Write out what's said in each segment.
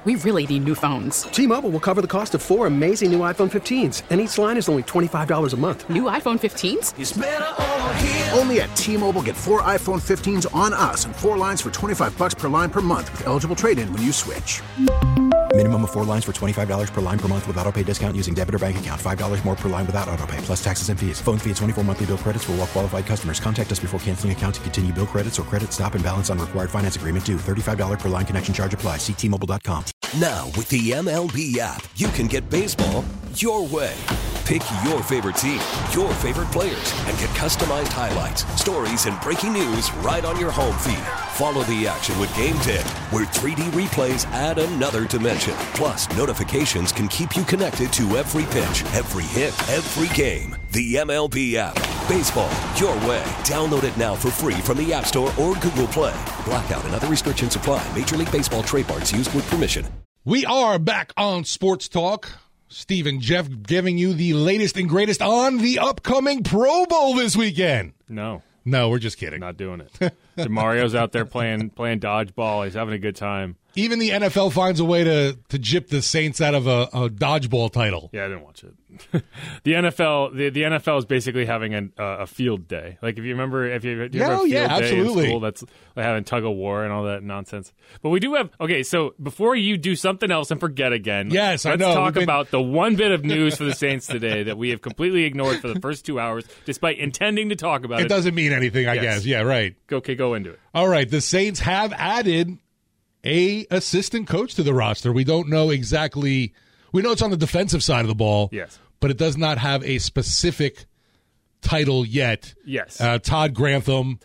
We really need new phones. T-Mobile will cover the cost of 4 amazing new iPhone 15s, and each line is only $25 a month. New iPhone 15s? It's better over here. Only at T-Mobile, get 4 iPhone 15s on us and 4 lines for $25 per line per month with eligible trade-in when you switch. Minimum of 4 lines for $25 per line per month with autopay discount using debit or bank account. $5 more per line without autopay, plus taxes and fees. Phone fee at 24 monthly bill credits for well-qualified customers. Contact us before canceling account to continue bill credits or credit stop and balance on required finance agreement due. $35 per line connection charge applies. See T-Mobile.com. Now, with the MLB app, you can get baseball your way. Pick your favorite team, your favorite players, and get customized highlights, stories, and breaking news right on your home feed. Follow the action with Game Day, where 3D replays add another dimension. Plus, notifications can keep you connected to every pitch, every hit, every game. The MLB app. Baseball your way. Download it now for free from the App Store or Google Play. Blackout and other restrictions apply. Major League Baseball trademarks used with permission. We are back on Sports Talk. Steve and Jeff giving you the latest and greatest on the upcoming Pro Bowl this weekend. No, we're just kidding. Not doing it. DeMario's out there playing dodgeball. He's having a good time. Even the NFL finds a way to gyp the Saints out of a dodgeball title. Yeah, I didn't watch it. The NFL is basically having a field day. Like if you remember, if you ever have a field day absolutely. in school, that's like having tug of war and all that nonsense. But we do have So before you do something else and forget again, yes, let's I know. talk about the one bit of news for the Saints today that we have completely ignored for the first 2 hours, despite intending to talk about it. It doesn't mean anything, I guess. Yeah, right. Okay, go into it. All right, the Saints have added a assistant coach to the roster. We don't know exactly. We know it's on the defensive side of the ball. Yes. But it does not have a specific title yet. Yes. Todd Grantham.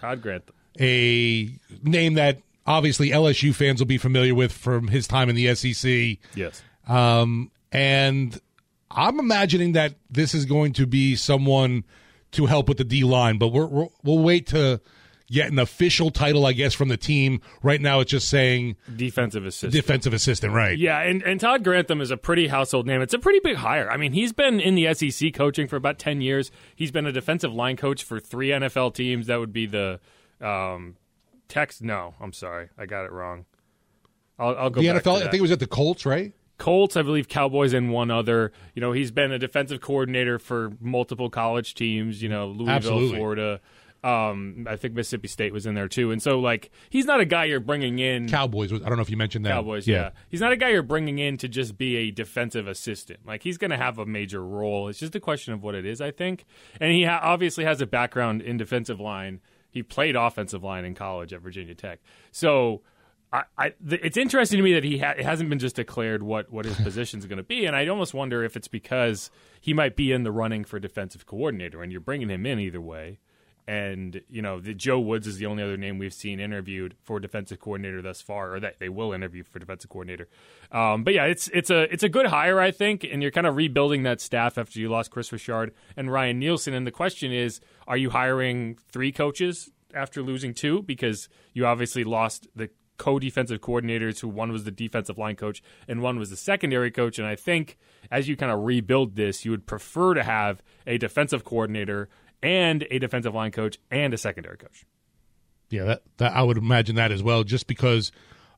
A name that obviously LSU fans will be familiar with from his time in the SEC. Yes. And I'm imagining that this is going to be someone to help with the D-line, but we'll wait to get an official title, I guess, from the team. Right now it's just saying defensive assistant, right. Yeah, and Todd Grantham is a pretty household name. It's a pretty big hire. I mean, he's been in the SEC coaching for about 10 years. He's been a defensive line coach for 3 NFL teams. That would be the No, I'm sorry. I got it wrong. I'll go the back NFL, to that. I think it was at the Colts, right? Colts, I believe Cowboys, and one other. You know, he's been a defensive coordinator for multiple college teams, Louisville, Absolutely. Florida. I think Mississippi State was in there too. And so, he's not a guy you're bringing in. Cowboys. I don't know if you mentioned that. Cowboys, yeah. He's not a guy you're bringing in to just be a defensive assistant. He's going to have a major role. It's just a question of what it is, I think. And he obviously has a background in defensive line. He played offensive line in college at Virginia Tech. So it's interesting to me that it hasn't been just declared what his position is going to be. And I almost wonder if it's because he might be in the running for defensive coordinator, and you're bringing him in either way. And, Joe Woods is the only other name we've seen interviewed for defensive coordinator thus far, or that they will interview for defensive coordinator. But yeah, it's a good hire, I think, and you're kind of rebuilding that staff after you lost Chris Richard and Ryan Nielsen. And the question is, are you hiring 3 coaches after losing 2? Because you obviously lost the co-defensive coordinators, who one was the defensive line coach and one was the secondary coach. And I think as you kind of rebuild this, you would prefer to have a defensive coordinator and a defensive line coach and a secondary coach. Yeah, that I would imagine that as well, just because,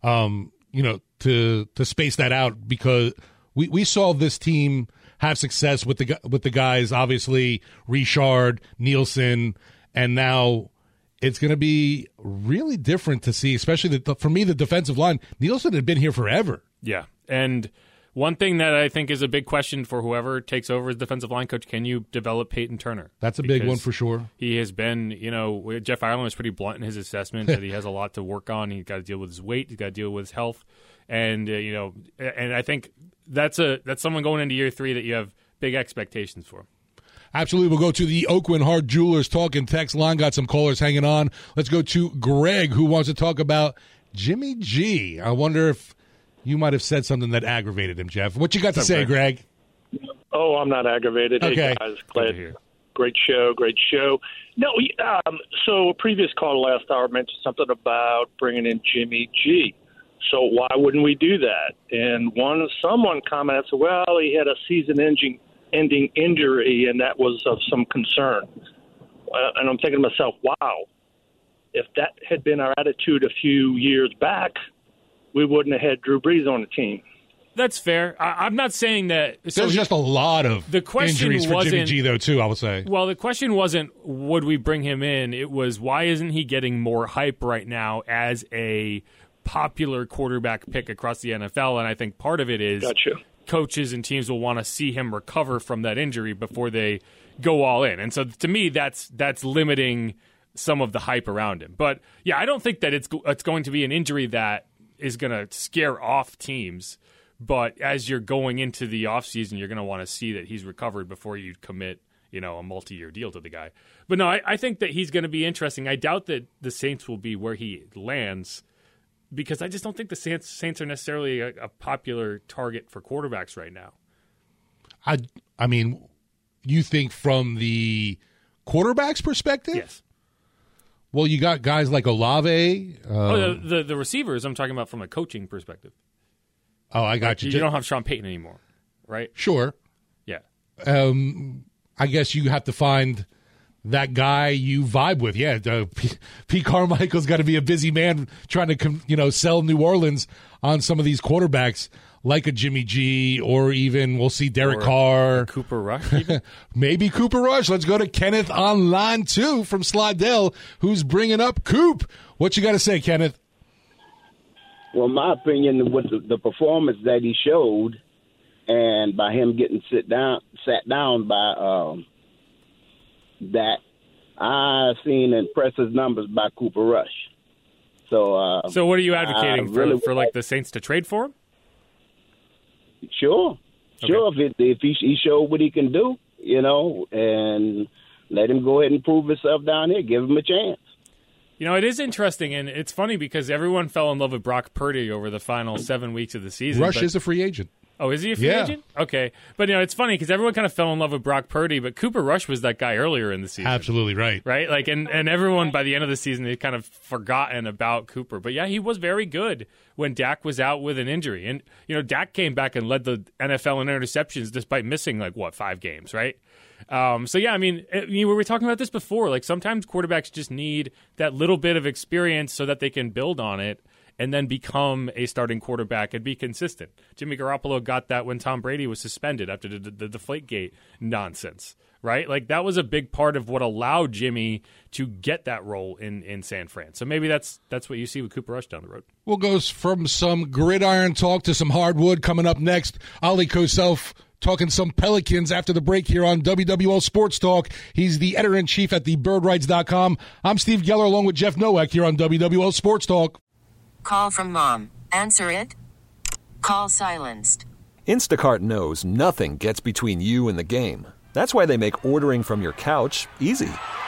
to space that out, because we saw this team have success with the guys, obviously Richard, Nielsen, and now it's going to be really different to see, especially for me, the defensive line. Nielsen had been here forever. Yeah, and one thing that I think is a big question for whoever takes over as defensive line coach, can you develop Peyton Turner? That's a big one for sure. He has been, Jeff Ireland was pretty blunt in his assessment that he has a lot to work on. He's got to deal with his weight. He's got to deal with his health. And, and I think that's someone going into year 3 that you have big expectations for. Absolutely. We'll go to the Oakland Hart Jewelers talk and text line. Got some callers hanging on. Let's go to Greg, who wants to talk about Jimmy G. I wonder if you might have said something that aggravated him, Jeff. What you got to say, Greg? Oh, I'm not aggravated. Okay. Hey, guys. Glad. Great show. No, so a previous call last hour mentioned something about bringing in Jimmy G. So why wouldn't we do that? And someone commented, well, he had a season-ending injury, and that was of some concern. And I'm thinking to myself, wow, if that had been our attitude a few years back, we wouldn't have had Drew Brees on the team. That's fair. I'm not saying that. There's just a lot of injuries for Jimmy G, though, too, I would say. Well, the question wasn't, would we bring him in? It was, why isn't he getting more hype right now as a popular quarterback pick across the NFL? And I think part of it is coaches and teams will want to see him recover from that injury before they go all in. And so to me, that's limiting some of the hype around him. But, yeah, I don't think that it's going to be an injury that is going to scare off teams. But as you're going into the offseason, you're going to want to see that he's recovered before you commit, a multi-year deal to the guy. But no, I think that he's going to be interesting. I doubt that the Saints will be where he lands because I just don't think the Saints are necessarily a popular target for quarterbacks right now. I mean, you think from the quarterback's perspective? Yes. Well, you got guys like Olave. The receivers, I'm talking about from a coaching perspective. Oh, I got you. You don't have Sean Payton anymore, right? Sure. Yeah. I guess you have to find that guy you vibe with. Yeah, Pete Carmichael's got to be a busy man trying to, sell New Orleans on some of these quarterbacks like a Jimmy G or even we'll see Derek Carr. Cooper Rush even? Maybe Cooper Rush. Let's go to Kenneth on line 2 from Slidell, who's bringing up Coop. What you got to say, Kenneth? Well, my opinion with the performance that he showed, and by him getting sat down by that, I've seen impressive numbers by Cooper Rush. So what are you advocating for like the Saints to trade for him? Sure. If he showed what he can do, and let him go ahead and prove himself down here, give him a chance. It is interesting, and it's funny because everyone fell in love with Brock Purdy over the final 7 weeks of the season. Rush is a free agent. Oh, is he a free agent? Okay. But, it's funny because everyone kind of fell in love with Brock Purdy, but Cooper Rush was that guy earlier in the season. Absolutely right. Right? Like, and everyone by the end of the season, they kind of forgotten about Cooper. But, yeah, he was very good when Dak was out with an injury. And, Dak came back and led the NFL in interceptions despite missing, 5 games, right? We were talking about this before. Like, sometimes quarterbacks just need that little bit of experience so that they can build on it and then become a starting quarterback and be consistent. Jimmy Garoppolo got that when Tom Brady was suspended after the Deflategate nonsense, right? Like, that was a big part of what allowed Jimmy to get that role in San Fran. So maybe that's what you see with Cooper Rush down the road. We'll go from some gridiron talk to some hardwood coming up next. Ali Kosself talking some Pelicans after the break here on WWL Sports Talk. He's the editor-in-chief at thebirdrights.com. I'm Steve Geller along with Jeff Nowak here on WWL Sports Talk. Call from mom. Answer it. Call silenced. Instacart knows nothing gets between you and the game. That's why they make ordering from your couch easy.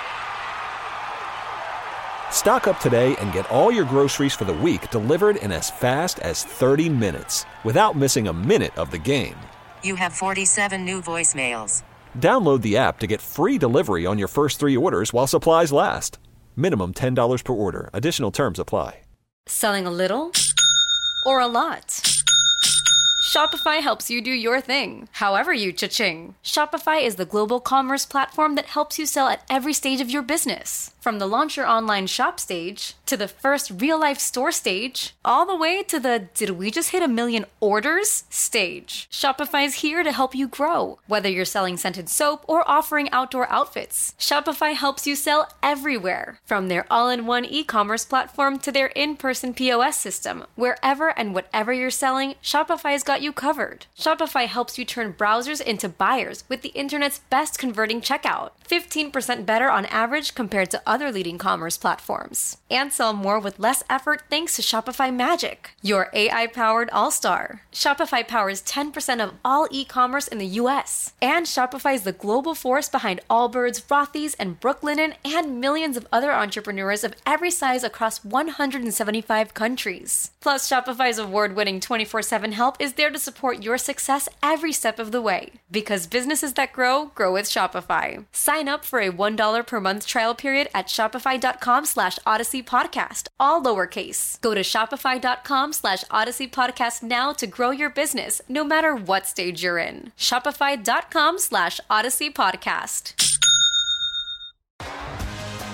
Stock up today and get all your groceries for the week delivered in as fast as 30 minutes without missing a minute of the game. You have 47 new voicemails. Download the app to get free delivery on your first 3 orders while supplies last. Minimum $10 per order. Additional terms apply. Selling a little or a lot? Shopify helps you do your thing, however you cha-ching. Shopify is the global commerce platform that helps you sell at every stage of your business. From the launch your online shop stage, to the first real-life store stage, all the way to the did we just hit 1 million orders stage. Shopify's here to help you grow. Whether you're selling scented soap or offering outdoor outfits, Shopify helps you sell everywhere. From their all-in-one e-commerce platform to their in-person POS system. Wherever and whatever you're selling, Shopify's got you covered. Shopify helps you turn browsers into buyers with the internet's best converting checkout. 15% better on average compared to other leading commerce platforms. And sell more with less effort thanks to Shopify Magic, your AI-powered all-star. Shopify powers 10% of all e-commerce in the U.S. And Shopify is the global force behind Allbirds, Rothy's, and Brooklinen, and millions of other entrepreneurs of every size across 175 countries. Plus, Shopify's award-winning 24/7 help is there to support your success every step of the way. Because businesses that grow with Shopify. Sign up for a $1 per month trial period at shopify.com/Odyssey Podcast, all lowercase. Go to shopify.com/Odyssey Podcast now to grow your business, no matter what stage you're in. Shopify.com/Odyssey Podcast.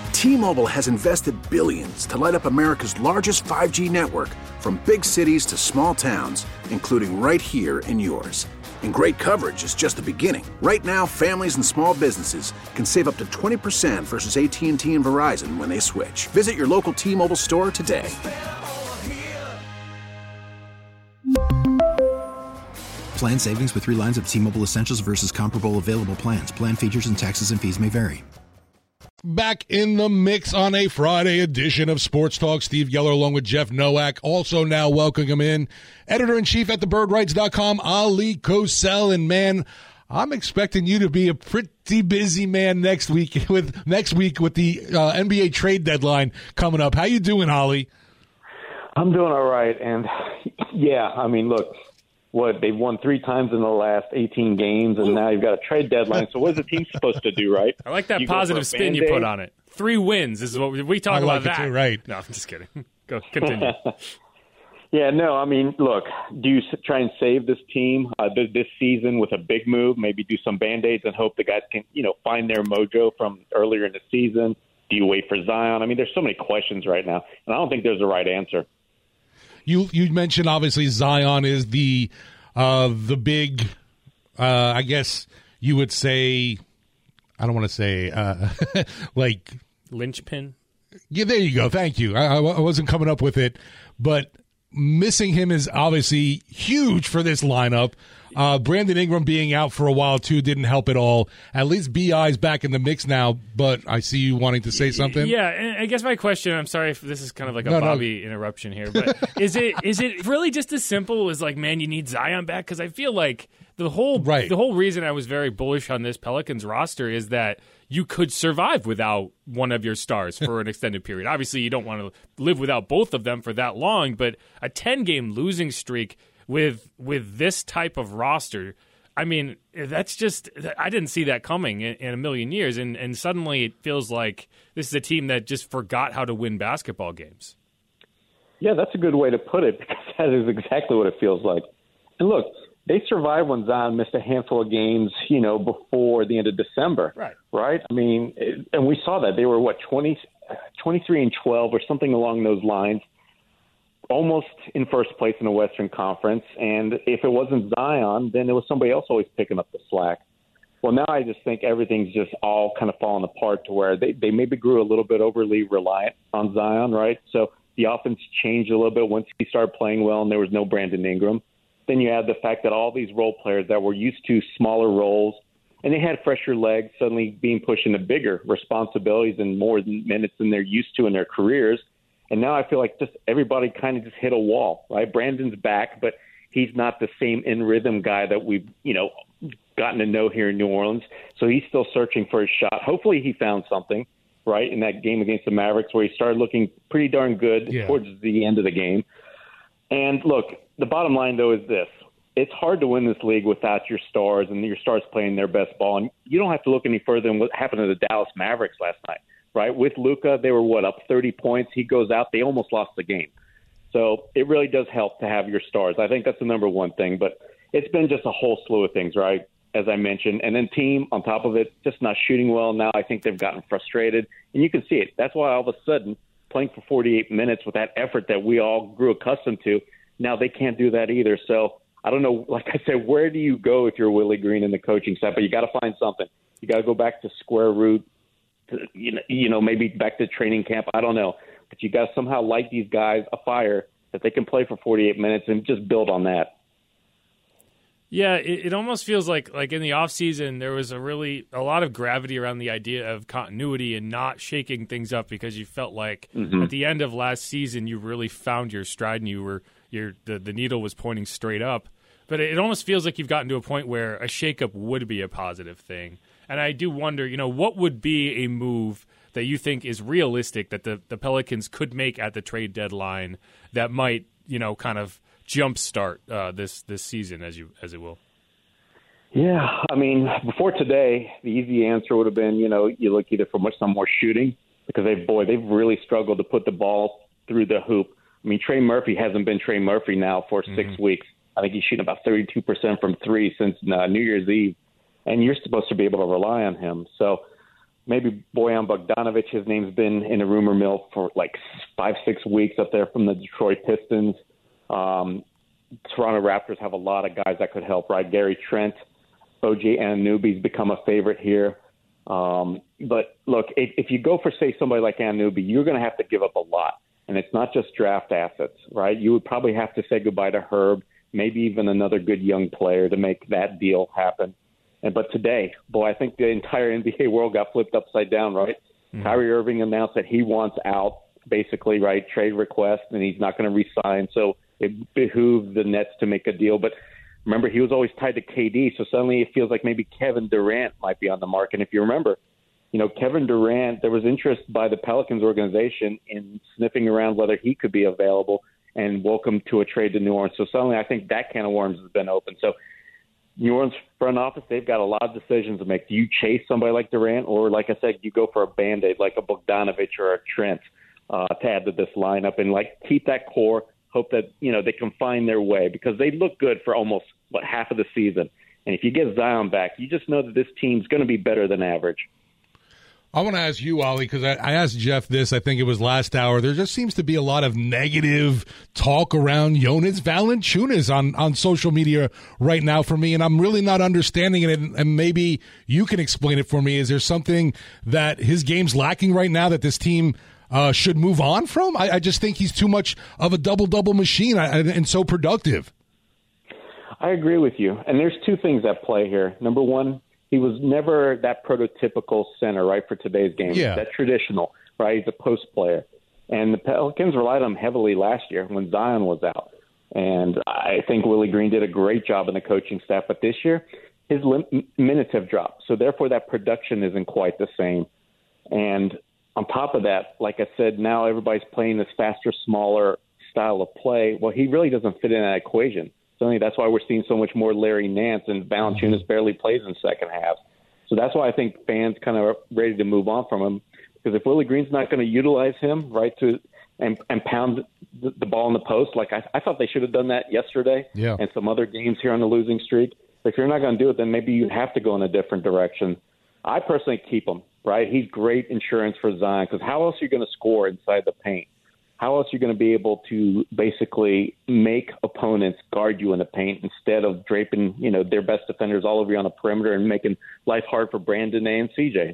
T-Mobile has invested billions to light up America's largest 5G network, from big cities to small towns, including right here in yours. And great coverage is just the beginning. Right now, families and small businesses can save up to 20% versus AT&T and Verizon when they switch. Visit your local T-Mobile store today. Plan savings with 3 lines of T-Mobile Essentials versus comparable available plans. Plan features and taxes and fees may vary. Back in the mix on a Friday edition of Sports Talk. Steve Geller along with Jeff Nowak. Also now welcoming him in, editor-in-chief at thebirdwrites.com, Ali Kosel. And, man, I'm expecting you to be a pretty busy man next week with the NBA trade deadline coming up. How you doing, Ali? I'm doing all right. And, yeah, I mean, look. They've won 3 times in the last 18 games, and now you've got a trade deadline. So what is the team supposed to do, right? I like that positive spin you put on it. 3 wins is what we talk about that. Too, right. No, I'm just kidding. Go, continue. Yeah, no, I mean, look, do you try and save this team this season with a big move, maybe do some Band-Aids and hope the guys can, find their mojo from earlier in the season? Do you wait for Zion? I mean, there's so many questions right now, and I don't think there's a right answer. You mentioned, obviously, Zion is the big, I guess you would say, I don't want to say, like. Linchpin? Yeah, there you go. Thank you. I wasn't coming up with it, but missing him is obviously huge for this lineup. Brandon Ingram being out for a while, too, didn't help at all. At least B.I.'s back in the mix now, but I see you wanting to say something. Yeah, and I guess my question, I'm sorry if this is kind of like a Bobby interruption here, but is it really just as simple as, like, man, you need Zion back? Because I feel like the whole reason I was very bullish on this Pelicans roster is that you could survive without one of your stars for an extended period. Obviously, you don't want to live without both of them for that long, but a 10-game losing streak with this type of roster, I mean, that's just – I didn't see that coming in a million years, and suddenly it feels like this is a team that just forgot how to win basketball games. Yeah, that's a good way to put it, because that is exactly what it feels like. And look, they survived when Zion missed a handful of games, before the end of December. Right? I mean, and we saw that. They were, 23-12 or something along those lines, almost in first place in the Western Conference. And if it wasn't Zion, then it was somebody else always picking up the slack. Well, now I just think everything's just all kind of falling apart to where they maybe grew a little bit overly reliant on Zion, right? So the offense changed a little bit once he started playing well and there was no Brandon Ingram. Then you add the fact that all these role players that were used to smaller roles and they had fresher legs suddenly being pushed into bigger responsibilities and more minutes than they're used to in their careers. And now I feel like just everybody kind of just hit a wall, right? Brandon's back, but he's not the same in-rhythm guy that we've, gotten to know here in New Orleans. So he's still searching for his shot. Hopefully he found something, right, in that game against the Mavericks where he started looking pretty darn good towards the end of the game. And, look, the bottom line, though, is this. It's hard to win this league without your stars and your stars playing their best ball. And you don't have to look any further than what happened to the Dallas Mavericks last night. Right, with Luka, they were, up 30 points. He goes out. They almost lost the game. So it really does help to have your stars. I think that's the number one thing. But it's been just a whole slew of things, right, as I mentioned. And then team, on top of it, just not shooting well now. I think they've gotten frustrated. And you can see it. That's why all of a sudden, playing for 48 minutes with that effort that we all grew accustomed to, now they can't do that either. So I don't know, like I said, where do you go if you're Willie Green in the coaching staff? But you got to find something. You got to go back to square root. Maybe back to training camp. I don't know. But you got to somehow light these guys a fire that they can play for 48 minutes and just build on that. Yeah, it almost feels like in the offseason there was a lot of gravity around the idea of continuity and not shaking things up because you felt like at the end of last season you really found your stride and the needle was pointing straight up. But it almost feels like you've gotten to a point where a shakeup would be a positive thing. And I do wonder, what would be a move that you think is realistic that the Pelicans could make at the trade deadline that might, kind of jumpstart this season as it will? Yeah, I mean, before today, the easy answer would have been, you look either for some more shooting because they've really struggled to put the ball through the hoop. I mean, Trey Murphy hasn't been Trey Murphy now for 6 weeks. I think he's shooting about 32% from three since New Year's Eve. And you're supposed to be able to rely on him. So maybe Bojan Bogdanovic. His name's been in a rumor mill for like 5-6 weeks up there from the Detroit Pistons. Toronto Raptors have a lot of guys that could help, right? Gary Trent, OG Anunoby's become a favorite here. But look, if you go for, say, somebody like Anunoby, you're going to have to give up a lot. And it's not just draft assets, right? You would probably have to say goodbye to Herb, maybe even another good young player to make that deal happen. But today, boy, I think the entire NBA world got flipped upside down, right? Mm-hmm. Kyrie Irving announced that he wants out, basically, right? Trade request, and he's not going to re-sign. So it behooved the Nets to make a deal. But remember, he was always tied to KD, so suddenly it feels like maybe Kevin Durant might be on the market. And if you remember, Kevin Durant, there was interest by the Pelicans organization in sniffing around whether he could be available and welcome to a trade to New Orleans. So suddenly I think that can of worms has been open. So New Orleans front office, they've got a lot of decisions to make. Do you chase somebody like Durant, or like I said, you go for a Band-Aid like a Bogdanovic or a Trent to add to this lineup and keep that core, hope that they can find their way, because they look good for almost half of the season. And if you get Zion back, you just know that this team's going to be better than average. I want to ask you, Ollie, because I asked Jeff this, I think it was last hour. There just seems to be a lot of negative talk around Jonas Valanciunas on social media right now for me, and I'm really not understanding it, and maybe you can explain it for me. Is there something that his game's lacking right now that this team should move on from? I just think he's too much of a double-double machine and so productive. I agree with you, and there's two things at play here. Number one, he was never that prototypical center, right, for today's game. Yeah. That traditional, right? He's a post player. And the Pelicans relied on him heavily last year when Zion was out. And I think Willie Green did a great job in the coaching staff. But this year, his minutes have dropped. So, therefore, that production isn't quite the same. And on top of that, like I said, now everybody's playing this faster, smaller style of play. Well, he really doesn't fit in that equation. So that's why we're seeing so much more Larry Nance, and Valanciunas barely plays in second half. So that's why I think fans kind of are ready to move on from him, because if Willie Green's not going to utilize him, right, and pound the ball in the post, like I thought they should have done that yesterday and some other games here on the losing streak. If you're not going to do it, then maybe you have to go in a different direction. I personally keep him, right? He's great insurance for Zion, because how else are you going to score inside the paint? How else are you going to be able to basically make opponents guard you in the paint instead of draping, their best defenders all over you on the perimeter and making life hard for Brandon and CJ?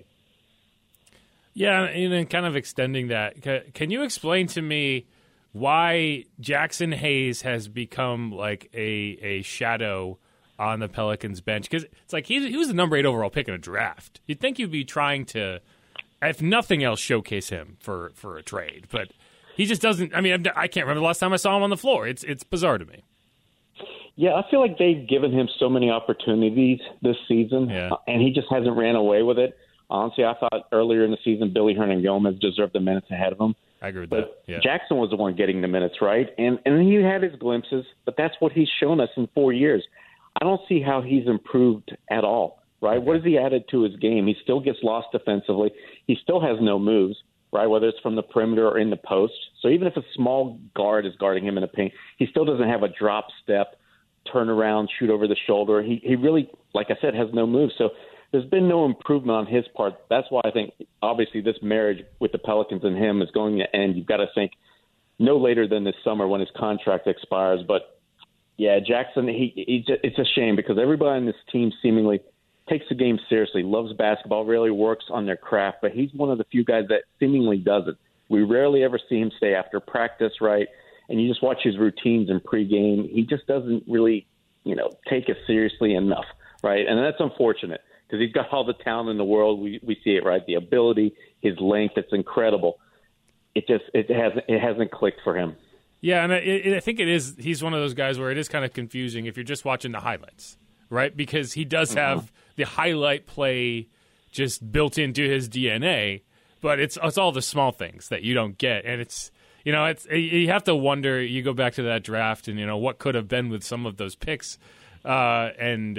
Yeah, and then kind of extending that, can you explain to me why Jackson Hayes has become like a shadow on the Pelicans bench? Because it's like he was the number 8 overall pick in a draft. You'd think you'd be trying to, if nothing else, showcase him for a trade, but he just doesn't. I mean, I can't remember the last time I saw him on the floor. It's bizarre to me. Yeah, I feel like they've given him so many opportunities this season, and he just hasn't ran away with it. Honestly, I thought earlier in the season Billy Hernangomez deserved the minutes ahead of him. I agree with but that. Yeah. Jackson was the one getting the minutes, right? And he had his glimpses, but that's what he's shown us in 4 years. I don't see how he's improved at all, right? Okay. What has he added to his game? He still gets lost defensively. He still has no moves, right, whether it's from the perimeter or in the post. So even if a small guard is guarding him in the paint, he still doesn't have a drop step, turn around, shoot over the shoulder. He really, like I said, has no moves. So there's been no improvement on his part. That's why I think, obviously, this marriage with the Pelicans and him is going to end. You've got to think no later than this summer when his contract expires. But, yeah, Jackson, it's a shame because everybody on this team seemingly takes the game seriously, loves basketball, really works on their craft, but he's one of the few guys that seemingly doesn't. We rarely ever see him stay after practice, right? And you just watch his routines in pregame. He just doesn't really, take it seriously enough, right? And that's unfortunate because he's got all the talent in the world. We see it, right? The ability, his length, it's incredible. It hasn't clicked for him. Yeah, and I think it is. He's one of those guys where it is kind of confusing if you're just watching the highlights, right? Because he does have the highlight play just built into his DNA, but it's all the small things that you don't get, and it's you have to wonder. You go back to that draft, and what could have been with some of those picks, but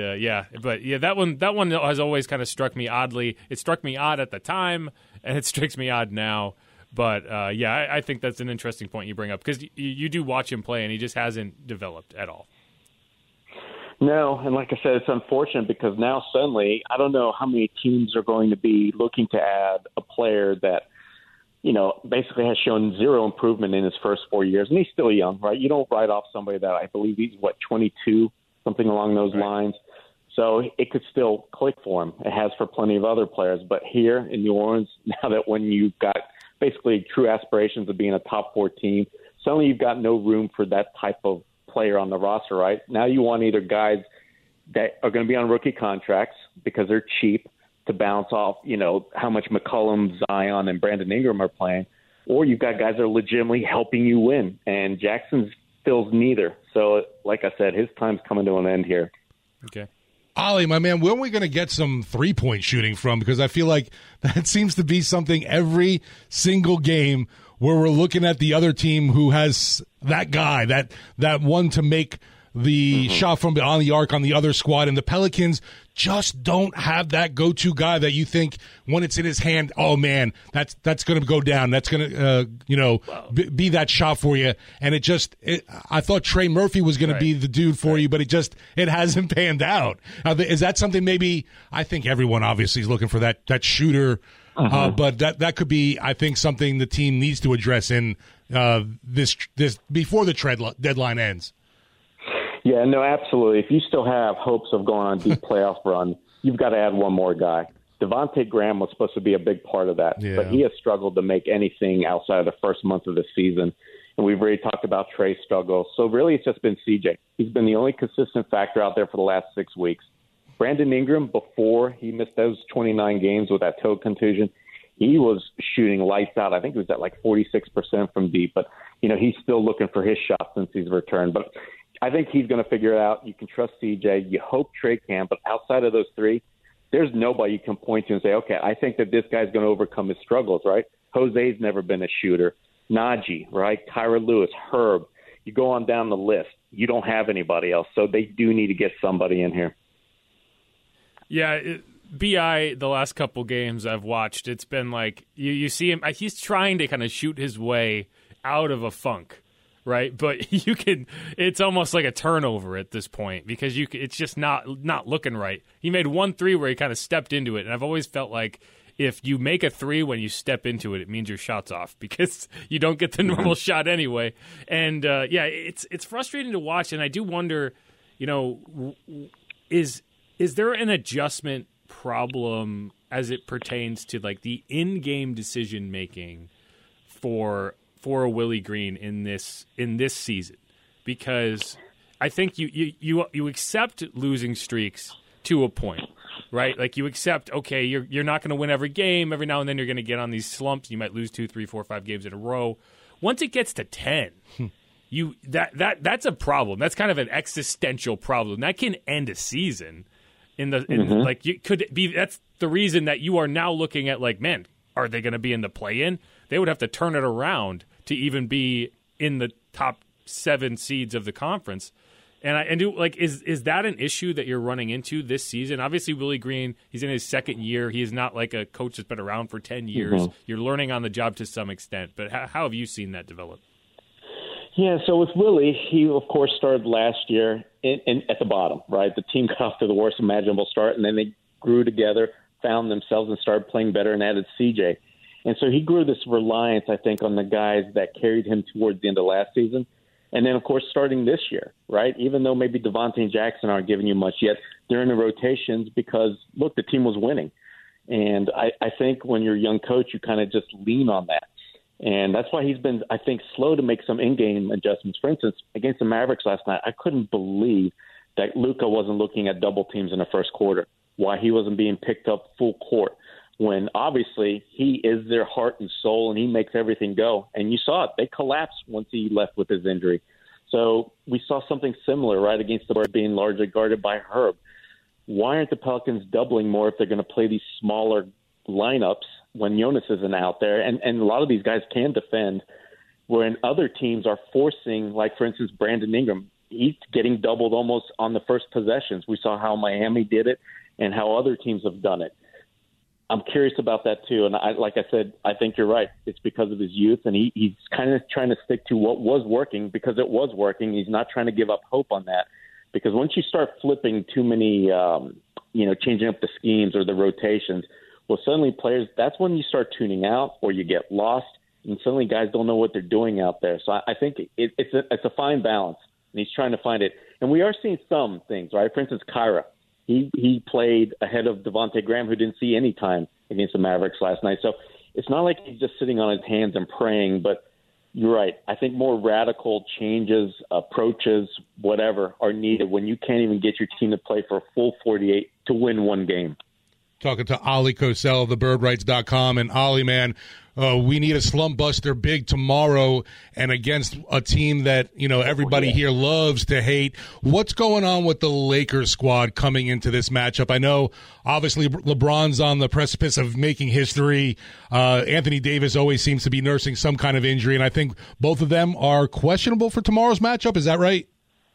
that one has always kind of struck me oddly. It struck me odd at the time, and it strikes me odd now. But I think that's an interesting point you bring up because you do watch him play, and he just hasn't developed at all. No, and like I said, it's unfortunate because now suddenly I don't know how many teams are going to be looking to add a player that, basically has shown zero improvement in his first 4 years. And he's still young, right? You don't write off somebody that I believe he's, 22, something along those lines. So it could still click for him. It has for plenty of other players. But here in New Orleans, now that when you've got basically true aspirations of being a top 4 team, suddenly you've got no room for that type of player on the roster, right? Now you want either guys that are going to be on rookie contracts because they're cheap to bounce off, how much McCollum, Zion, and Brandon Ingram are playing, or you've got guys that are legitimately helping you win. And Jackson fills neither. So, like I said, his time's coming to an end here. Okay. Ollie, my man, when are we going to get some three-point shooting from? Because I feel like that seems to be something every single game where we're looking at the other team who has that guy, that one to make the shot from beyond the arc on the other squad, and the Pelicans just don't have that go-to guy that you think when it's in his hand, oh man, that's going to go down, that's going to be that shot for you. And I thought Trey Murphy was going to be the dude for you, but it hasn't panned out. Is that something maybe? I think everyone obviously is looking for that shooter. But that could be, I think, something the team needs to address in this before the deadline ends. Yeah, no, absolutely. If you still have hopes of going on a deep playoff run, you've got to add one more guy. Devontae Graham was supposed to be a big part of that, but he has struggled to make anything outside of the first month of the season. And we've already talked about Trey's struggles. So really it's just been CJ. He's been the only consistent factor out there for the last 6 weeks. Brandon Ingram, before he missed those 29 games with that toe contusion, he was shooting lights out. I think it was at like 46% from deep. But, he's still looking for his shot since he's returned. But I think he's going to figure it out. You can trust CJ. You hope Trey can. But outside of those three, there's nobody you can point to and say, okay, I think that this guy's going to overcome his struggles, right? Jose's never been a shooter. Najee, right? Tyra Lewis, Herb. You go on down the list. You don't have anybody else. So they do need to get somebody in here. Yeah, B.I., the last couple games I've watched, it's been like you see him, he's trying to kind of shoot his way out of a funk, right? But it's almost like a turnover at this point because it's just not looking right. He made 1 3 where he kind of stepped into it, and I've always felt like if you make a 3 when you step into it, it means your shot's off because you don't get the normal shot anyway. And it's frustrating to watch, and I do wonder, is there an adjustment problem as it pertains to like the in-game decision making for a Willie Green in this season? Because I think you accept losing streaks to a point, right? Like you accept, okay, you're not going to win every game. Every now and then you're going to get on these slumps. You might lose 2, 3, 4, 5 games in a row. Once it gets to 10, that's a problem. That's kind of an existential problem. That can end a season. Like you could be. That's the reason that you are now looking at like, man, are they going to be in the play-in? They would have to turn it around to even be in the top 7 seeds of the conference. And is that an issue that you're running into this season? Obviously, Willie Green, he's in his second year. He is not like a coach that's been around for 10 years. You're learning on the job to some extent. But how have you seen that develop? Yeah, so with Willie, he, of course, started last year at the bottom, right? The team got off to the worst imaginable start, and then they grew together, found themselves, and started playing better and added CJ. And so he grew this reliance, I think, on the guys that carried him towards the end of last season. And then, of course, starting this year, right? Even though maybe Devontae and Jackson aren't giving you much yet, they're in the rotations because, look, the team was winning. And I think when you're a young coach, you kind of just lean on that. And that's why he's been, I think, slow to make some in-game adjustments. For instance, against the Mavericks last night, I couldn't believe that Luka wasn't looking at double teams in the first quarter, why he wasn't being picked up full court, when obviously he is their heart and soul and he makes everything go. And you saw it. They collapsed once he left with his injury. So we saw something similar, right, against the Birds being largely guarded by Herb. Why aren't the Pelicans doubling more if they're going to play these smaller lineups when Jonas isn't out there? And a lot of these guys can defend, when other teams are forcing, like, for instance, Brandon Ingram. He's getting doubled almost on the first possessions. We saw how Miami did it and how other teams have done it. I'm curious about that, too. And like I said, I think you're right. It's because of his youth, and he's kind of trying to stick to what was working because it was working. He's not trying to give up hope on that because once you start flipping too many, changing up the schemes or the rotations, well, suddenly players, that's when you start tuning out or you get lost, and suddenly guys don't know what they're doing out there. So I think it's a fine balance, and he's trying to find it. And we are seeing some things, right? For instance, Kyra, he played ahead of Devontae Graham, who didn't see any time against the Mavericks last night. So it's not like he's just sitting on his hands and praying, but you're right. I think more radical changes, approaches, whatever, are needed when you can't even get your team to play for a full 48 to win one game. Talking to Ollie Cosell of thebirdrights.com. And Ollie, man, we need a slump buster big tomorrow and against a team that, everybody here loves to hate. What's going on with the Lakers squad coming into this matchup? I know, obviously, LeBron's on the precipice of making history. Anthony Davis always seems to be nursing some kind of injury, and I think both of them are questionable for tomorrow's matchup. Is that right?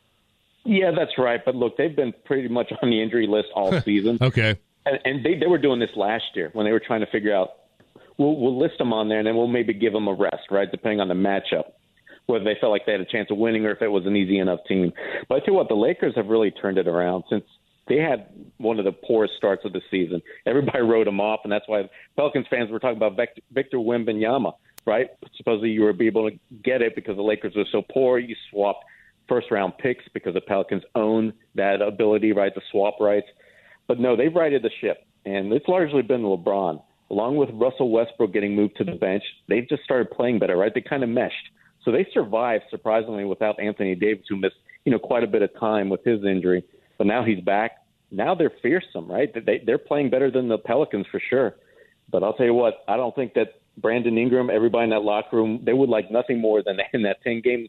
Yeah, that's right. But look, they've been pretty much on the injury list all season. Okay. And they were doing this last year when they were trying to figure out, we'll list them on there and then we'll maybe give them a rest, right, depending on the matchup, whether they felt like they had a chance of winning or if it was an easy enough team. But I tell you what, the Lakers have really turned it around since they had one of the poorest starts of the season. Everybody wrote them off, and that's why Pelicans fans were talking about Victor Wembanyama, right? Supposedly you were able to get it because the Lakers were so poor. You swapped first-round picks because the Pelicans own that ability, right, to swap rights. But no, they've righted the ship, and it's largely been LeBron. Along with Russell Westbrook getting moved to the bench, they've just started playing better, right? They kind of meshed. So they survived, surprisingly, without Anthony Davis, who missed, quite a bit of time with his injury. But now he's back. Now they're fearsome, right? They're playing better than the Pelicans for sure. But I'll tell you what, I don't think that Brandon Ingram, everybody in that locker room, they would like nothing more than in that 10-game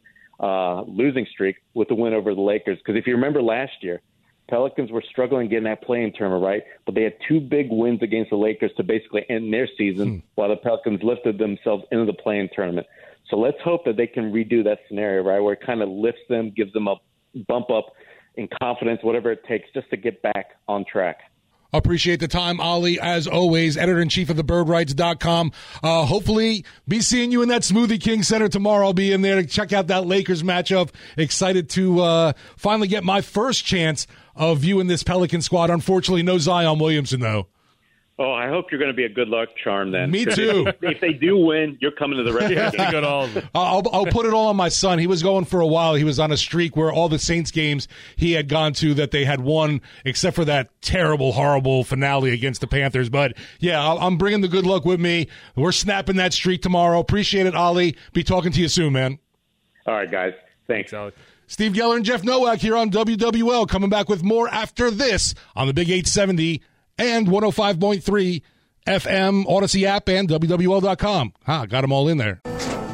losing streak with the win over the Lakers. Because if you remember last year, Pelicans were struggling getting that play-in tournament, right? But they had two big wins against the Lakers to basically end their season while the Pelicans lifted themselves into the play-in tournament. So let's hope that they can redo that scenario, right, where it kind of lifts them, gives them a bump up in confidence, whatever it takes, just to get back on track. Appreciate the time, Ollie, as always, editor-in-chief of thebirdrights.com. Hopefully be seeing you in that Smoothie King Center tomorrow. I'll be in there to check out that Lakers matchup. Excited to finally get my first chance of viewing this Pelican squad. Unfortunately, no Zion Williamson, though. Oh, I hope you're going to be a good luck charm then. Me too. If they do win, you're coming to the rest of the game. I'll put it all on my son. He was going for a while. He was on a streak where all the Saints games he had gone to that they had won, except for that terrible, horrible finale against the Panthers. But, yeah, I'm bringing the good luck with me. We're snapping that streak tomorrow. Appreciate it, Ollie. Be talking to you soon, man. All right, guys. Thanks, Ollie. Steve Geller and Jeff Nowak here on WWL, coming back with more after this on the Big 870 and 105.3 FM, Odyssey app, and WWL.com. Got them all in there.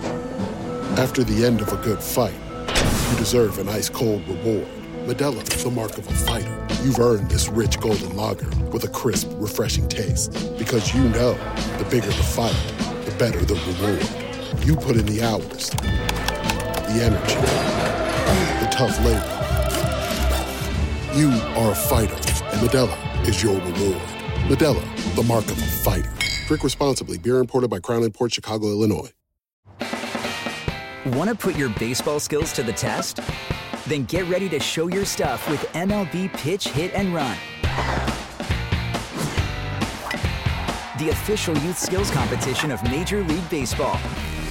After the end of a good fight, you deserve an ice-cold reward. Modelo, the mark of a fighter. You've earned this rich golden lager with a crisp, refreshing taste. Because you know, the bigger the fight, the better the reward. You put in the hours, the energy, the tough labor. You are a fighter, and Modelo is your reward. Modelo, the mark of a fighter. Drink responsibly. Beer imported by Crown Imports, Chicago, Illinois. Want to put your baseball skills to the test? Then get ready to show your stuff with MLB Pitch, Hit, and Run. The official youth skills competition of Major League Baseball.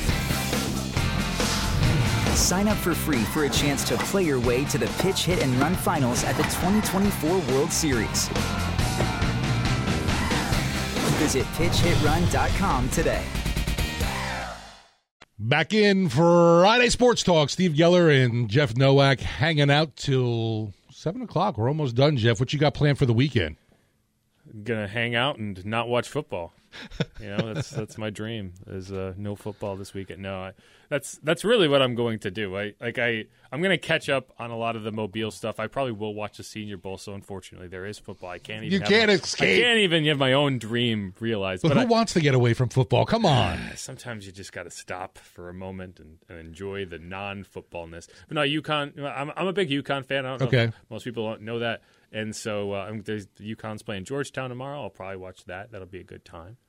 Sign up for free for a chance to play your way to the Pitch, Hit, and Run finals at the 2024 World Series. Visit pitchhitrun.com today. Back in Friday Sports Talk. Steve Geller and Jeff Nowak hanging out till 7 o'clock. We're almost done, Jeff. What you got planned for the weekend? Gonna hang out and not watch football. That's my dream. Is no football this weekend. No, that's really what I'm going to do. I'm going to catch up on a lot of the Mobile stuff. I probably will watch the Senior Bowl. So unfortunately, there is football. I can't even. Escape. I can't even have my own dream realized. But who wants to get away from football? Come on. Sometimes you just got to stop for a moment and enjoy the non-footballness. But no, UConn. I'm a big UConn fan. I don't know if most people don't know that. And so there's the UConn's playing Georgetown tomorrow. I'll probably watch that. That'll be a good time.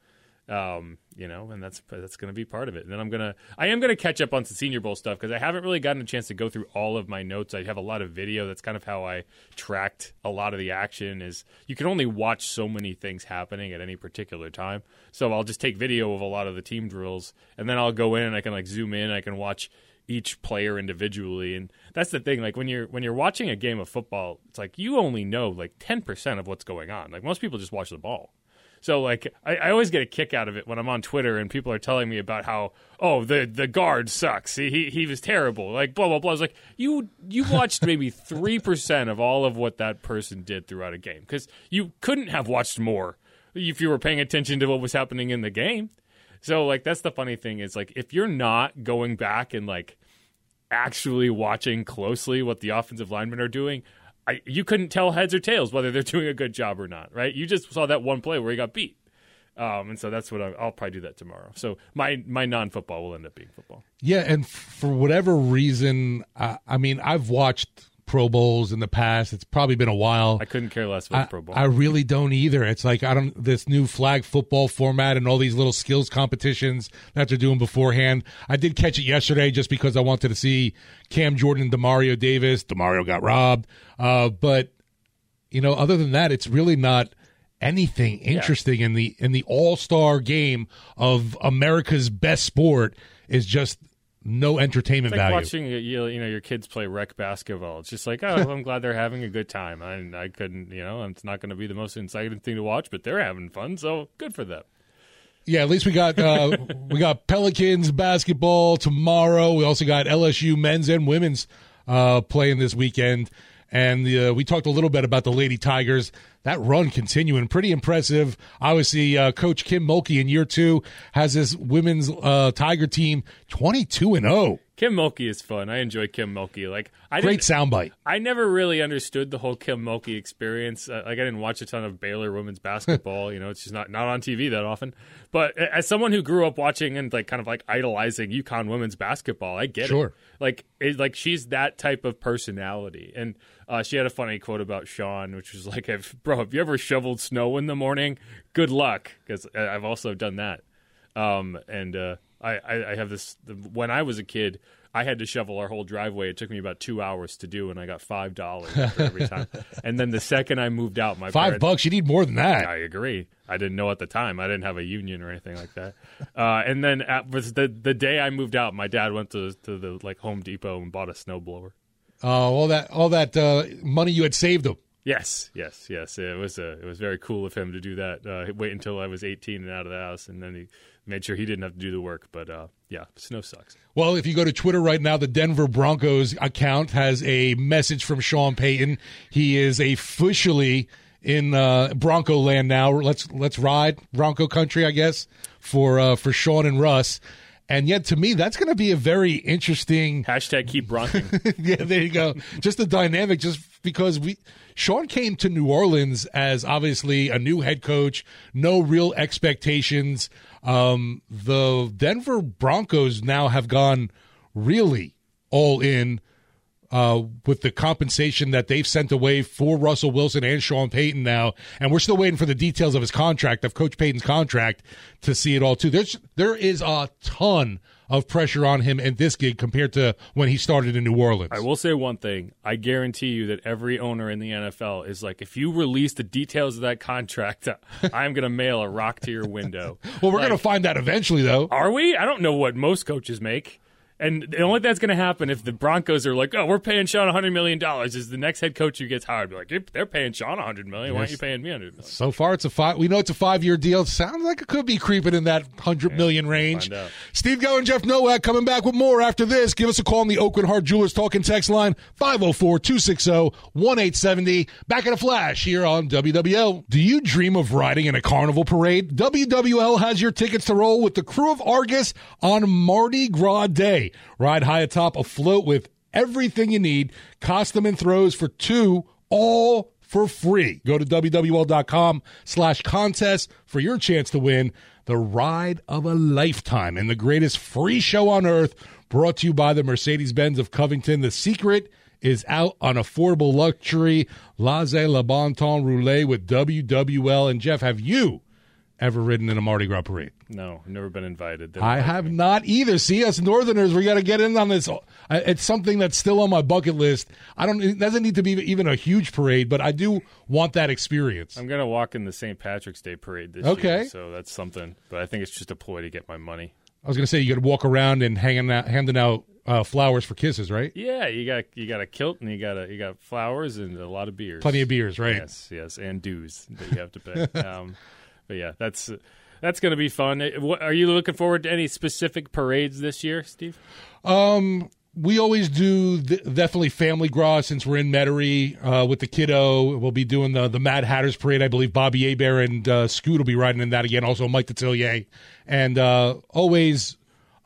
And that's going to be part of it. And then I am gonna catch up on some Senior Bowl stuff because I haven't really gotten a chance to go through all of my notes. I have a lot of video. That's kind of how I tracked a lot of the action. Is you can only watch so many things happening at any particular time. So I'll just take video of a lot of the team drills, and then I'll go in and I can zoom in. I can watch each player individually, and that's the thing. Like when you're watching a game of football, it's like you only know 10% of what's going on. Like most people just watch the ball. So I always get a kick out of it when I'm on Twitter and people are telling me about how the guard sucks. He was terrible. Like blah blah blah. I was like you watched maybe 3% of all of what that person did throughout a game because you couldn't have watched more if you were paying attention to what was happening in the game. So that's the funny thing is if you're not going back and actually watching closely what the offensive linemen are doing, you couldn't tell heads or tails whether they're doing a good job or not, right? You just saw that one play where he got beat. And so that's what I'll probably do that tomorrow. So my non-football will end up being football. Yeah, and for whatever reason, I've watched Pro Bowls in the past. It's probably been a while. I couldn't care less about Pro Bowl. I really don't either. It's this new flag football format and all these little skills competitions that they're doing beforehand. I did catch it yesterday just because I wanted to see Cam Jordan and Demario Davis. Demario got robbed. But other than that, it's really not anything interesting in the all-star game of America's best sport. Is just no entertainment it's like value. Watching your kids play rec basketball. It's just I'm glad they're having a good time. I couldn't, it's not going to be the most exciting thing to watch, but they're having fun, so good for them. Yeah, at least we got Pelicans basketball tomorrow. We also got LSU men's and women's playing this weekend. And we talked a little bit about the Lady Tigers. That run continuing, pretty impressive. Obviously, Coach Kim Mulkey in year 2 has his women's Tiger team 22-0. Kim Mulkey is fun. I enjoy Kim Mulkey. Great soundbite. I never really understood the whole Kim Mulkey experience. I didn't watch a ton of Baylor women's basketball. It's just not on TV that often. But as someone who grew up watching and idolizing UConn women's basketball, I get it. She's that type of personality. And she had a funny quote about Sean, which was have you ever shoveled snow in the morning? Good luck, because I've also done that. I have this. When I was a kid, I had to shovel our whole driveway. It took me about 2 hours to do, and I got $5 for every time. And then the second I moved out, my parents, $5, you need more than that. I agree. I didn't know at the time. I didn't have a union or anything like that. And then the day I moved out, my dad went to the Home Depot and bought a snowblower. All that money you had saved him. Yes. It was very cool of him to do that. Wait until I was 18 and out of the house, and then he made sure he didn't have to do the work. But snow sucks. Well, if you go to Twitter right now, the Denver Broncos account has a message from Sean Payton. He is officially in Bronco land now. Let's ride Bronco country, I guess, for Sean and Russ. And yet, to me, that's going to be a very interesting... Hashtag keep bronking. Yeah, there you go. Just the dynamic, just because Sean came to New Orleans as obviously a new head coach, no real expectations. The Denver Broncos now have gone really all in with the compensation that they've sent away for Russell Wilson and Sean Payton now. And we're still waiting for the details of his contract, of Coach Payton's contract, to see it all too. There is a ton of pressure on him in this gig compared to when he started in New Orleans. I will say one thing. I guarantee you that every owner in the NFL is if you release the details of that contract, I'm going to mail a rock to your window. Well, we're going to find out eventually, though. Are we? I don't know what most coaches make. And the only thing that's going to happen if the Broncos are we're paying Sean $100 million is the next head coach who gets hired be they're paying Sean $100 million. Why aren't you paying me $100 million? So far, we know it's a 5-year deal. It sounds like it could be creeping in that $100 million range. Steve Geller and Jeff Nowak coming back with more after this. Give us a call on the Oakland Heart Jewelers Talking Text line, 504-260-1870. Back in a flash here on WWL. Do you dream of riding in a carnival parade? WWL has your tickets to roll with the crew of Argus on Mardi Gras Day. Ride high atop a float with everything you need, costume and throws for 2, all for free. Go to WWL.com/contest for your chance to win the ride of a lifetime and the greatest free show on earth, brought to you by the Mercedes-Benz of Covington. The secret is out on affordable luxury, Laissez Le Bon Temps Roulette with WWL. And Jeff, have you ever ridden in a Mardi Gras parade. No, I've never been invited. I have not either. See, us Northerners, we got to get in on this. It's something that's still on my bucket list. It doesn't need to be even a huge parade, but I do want that experience. I'm going to walk in the St. Patrick's Day parade this year, so that's something. But I think it's just a ploy to get my money. I was going to say, you got to walk around and handing out flowers for kisses, right? Yeah, you got a kilt and you got flowers and a lot of beers. Plenty of beers, right? Yes, and dues that you have to pay. But yeah, that's going to be fun. Are you looking forward to any specific parades this year, Steve? We always do definitely Family Gras since we're in Metairie with the kiddo. We'll be doing the Mad Hatters Parade. I believe Bobby Hebert and Scoot will be riding in that again. Also Mike Detillier. And always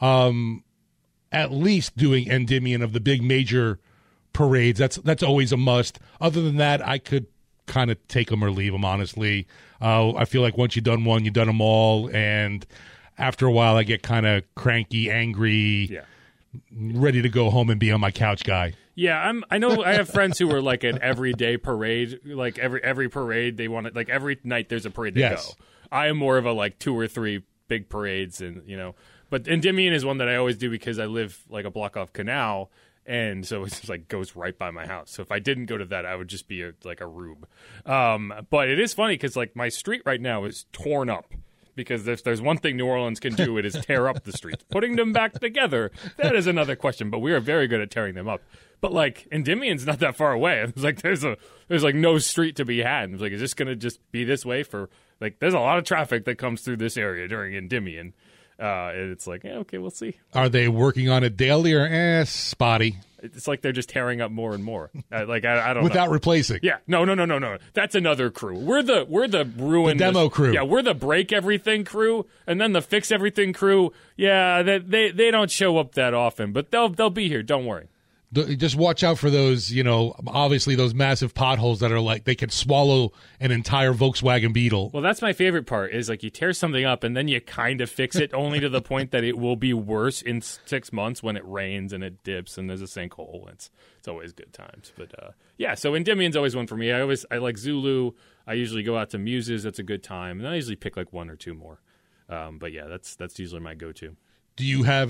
at least doing Endymion of the big major parades. That's always a must. Other than that, I could kind of take them or leave them, honestly. I feel like once you've done one, you've done them all. And after a while, I get kind of cranky, angry, ready to go home and be on my couch guy. Yeah, I know I have friends who are like an everyday parade, like every parade they want it, like every night there's a parade to go. I am more of a like 2 or 3 big parades, and but Endymion is one that I always do because I live like a block off Canal, and so it's just like goes right by my house. So if I didn't go to that, I would just be like a rube. But it is funny because like my street right now is torn up. Because if there's one thing New Orleans can do, it is tear up the streets. Putting them back together, that is another question. But we are very good at tearing them up. But like Endymion's not that far away. It's like there's like no street to be had. It's like, is this going to just be this way for like? There's a lot of traffic that comes through this area during Endymion, and it's like, okay, we'll see. Are they working on it daily or spotty? It's like they're just tearing up more and more. I don't without know. replacing. Yeah, no. That's another crew. We're the ruin the demo crew. Yeah, we're the break everything crew, and then the fix everything crew. Yeah, they don't show up that often, but they'll be here. Don't worry. Just watch out for those, obviously those massive potholes that are like they could swallow an entire Volkswagen Beetle. Well, that's my favorite part is like you tear something up and then you kind of fix it only to the point that it will be worse in 6 months when it rains and it dips and there's a sinkhole. It's always good times. But yeah, so Endymion's always one for me. I like Zulu. I usually go out to Muses. That's a good time. And then I usually pick like 1 or 2 more. But yeah, that's usually my go-to. Do you have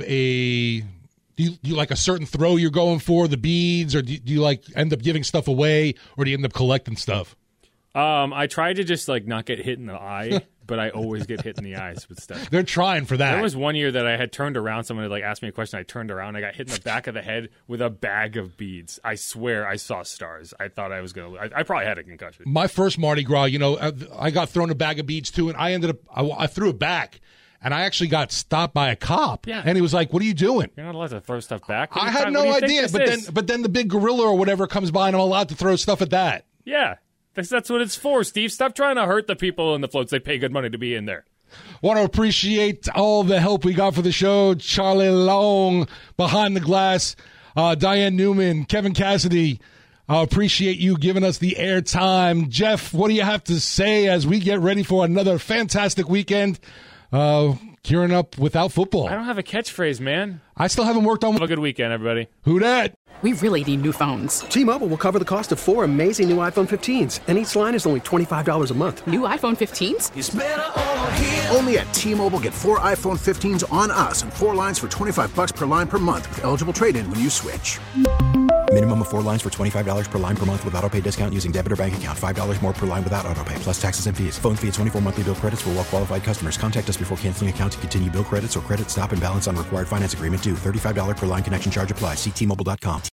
Do you like a certain throw you're going for, the beads, or do you like end up giving stuff away, or do you end up collecting stuff? I try to just like not get hit in the eye, but I always get hit in the eyes with stuff. They're trying for that. There was one year that I had turned around. Someone had like asked me a question. I turned around. I got hit in the back of the head with a bag of beads. I swear I saw stars. I thought I was going to – I probably had a concussion. My first Mardi Gras, I got thrown a bag of beads too, and I ended up – I threw it back. And I actually got stopped by a cop. Yeah. And he was like, "What are you doing?" You're not allowed to throw stuff back. I had no idea. But then the big gorilla or whatever comes by and I'm allowed to throw stuff at that. Yeah. That's what it's for, Steve. Stop trying to hurt the people in the floats. They pay good money to be in there. Want to appreciate all the help we got for the show. Charlie Long behind the glass. Diane Newman, Kevin Cassidy. Appreciate you giving us the airtime. Jeff, what do you have to say as we get ready for another fantastic weekend? Gearing up without football. I don't have a catchphrase, man. I still haven't worked on. Have a good weekend, everybody. Who dat? We really need new phones. T-Mobile will cover the cost of 4 amazing new iPhone 15s, and each line is only $25 a month. New iPhone 15s? It's better over here. Only at T-Mobile, get 4 iPhone 15s on us and 4 lines for $25 per line per month with eligible trade-in when you switch. Minimum of 4 lines for $25 per line per month with autopay discount using debit or bank account. $5 more per line without autopay, plus taxes and fees. Phone fee at 24 monthly bill credits for well-qualified customers. Contact us before canceling account to continue bill credits or credit stop and balance on required finance agreement due. $35 per line connection charge applies. See T-Mobile.com.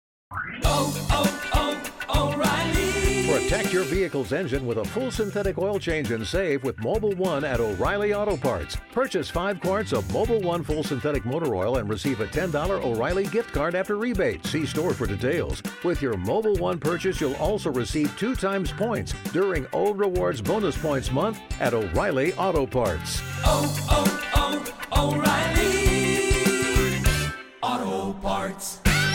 O'Reilly. Protect your vehicle's engine with a full synthetic oil change and save with Mobil 1 at O'Reilly Auto Parts. Purchase 5 quarts of Mobil 1 full synthetic motor oil and receive a $10 O'Reilly gift card after rebate. See store for details. With your Mobil 1 purchase, you'll also receive 2 times points during O Rewards Bonus Points Month at O'Reilly Auto Parts. O'Reilly Auto Parts.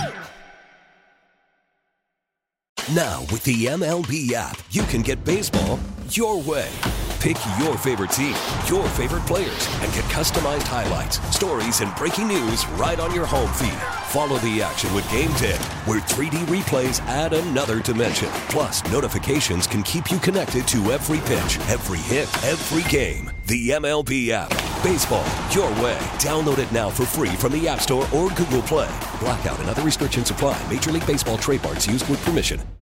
Now, with the MLB app, you can get baseball your way. Pick your favorite team, your favorite players, and get customized highlights, stories, and breaking news right on your home feed. Follow the action with Game Tip, where 3D replays add another dimension. Plus, notifications can keep you connected to every pitch, every hit, every game. The MLB app. Baseball, your way. Download it now for free from the App Store or Google Play. Blackout and other restrictions apply. Major League Baseball trademarks used with permission.